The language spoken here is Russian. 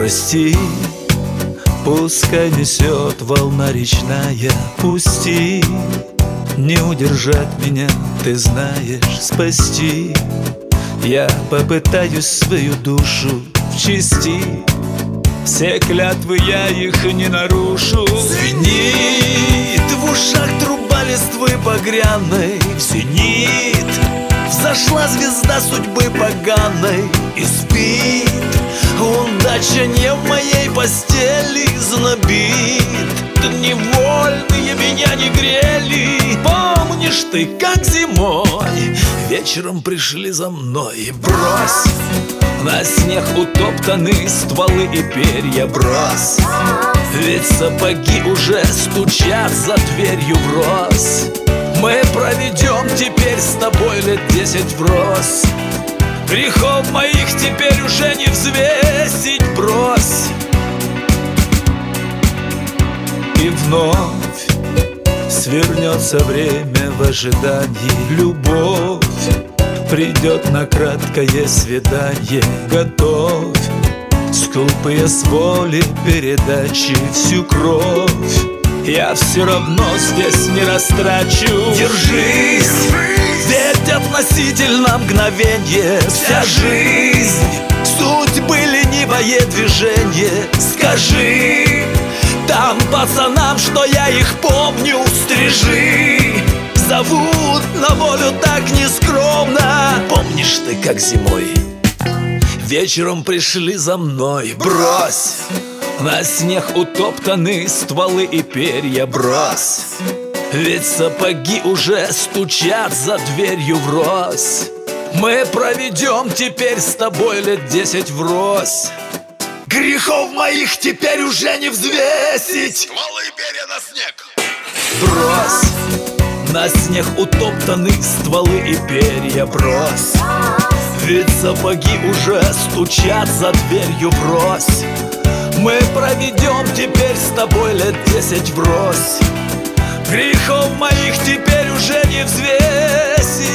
Прости, пускай несет волна речная, пусти, не удержать меня, ты знаешь, спасти. Я попытаюсь свою душу вчистить, все клятвы я их не нарушу. Звенит в ушах труба листвы багряной, зенит, взошла звезда судьбы поганой и спит. Удача не в моей постели знобит, дни вольные меня не грели. Помнишь ты, как зимой вечером пришли за мной? Брось на снег утоптанные стволы и перья, брось, ведь сапоги уже стучат за дверью врозь. Мы проведем теперь с тобой лет 10 врозь, грехов моих теперь уже не взвесить, брось. И вновь свернется время в ожидании, любовь придет на краткое свидание. Готовь скупые с воли передачи, всю кровь я все равно здесь не растрачу. Держись, ведь относительно мгновенье вся жизнь, судьбы ленивое движение. Скажи там пацанам, что я их помню, стрижи, зовут на волю так нескромно. Помнишь ты, как зимой вечером пришли за мной? Брось на снег утоптанные стволы и перья, брось, ведь сапоги уже стучат за дверью врозь. Мы проведем теперь с тобой лет 10 врозь, грехов моих теперь уже не взвесить. Стволы и перья на снег. Брось на снег утоптанные стволы и перья, брось, ведь сапоги уже стучат за дверью врозь. Мы проведем теперь с тобой лет 10 врозь, грехов моих теперь уже не взвесить.